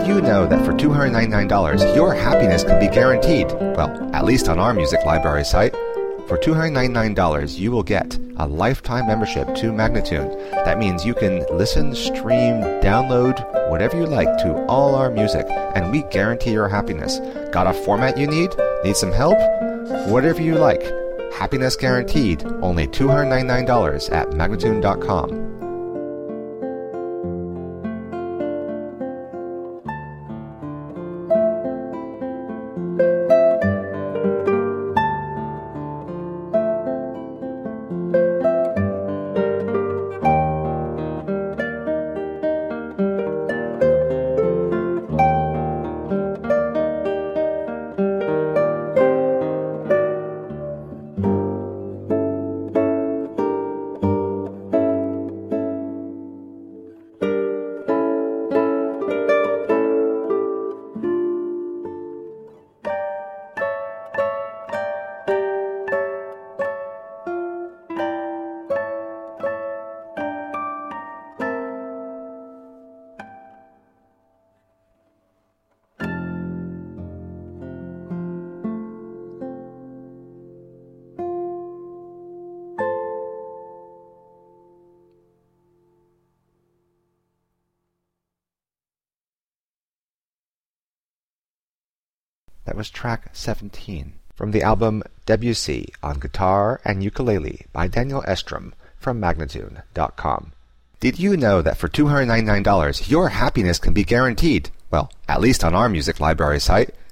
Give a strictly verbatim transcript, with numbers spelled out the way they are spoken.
you know that for two hundred ninety-nine dollars, your happiness can be guaranteed? Well, at least on our music library site. For two hundred ninety-nine dollars, you will get a lifetime membership to Magnatune. That means you can listen, stream, download, whatever you like to all our music, and we guarantee your happiness. Got a format you need? Need some help? Whatever you like. Happiness guaranteed. Only two hundred ninety-nine dollars at Magnatune dot com. That was track seventeen from the album Debussy on Guitar and Ukulele by Daniel Estrom from Magnatune dot com. Did you know that for two hundred ninety-nine dollars, your happiness can be guaranteed? Well, at least on our music library site.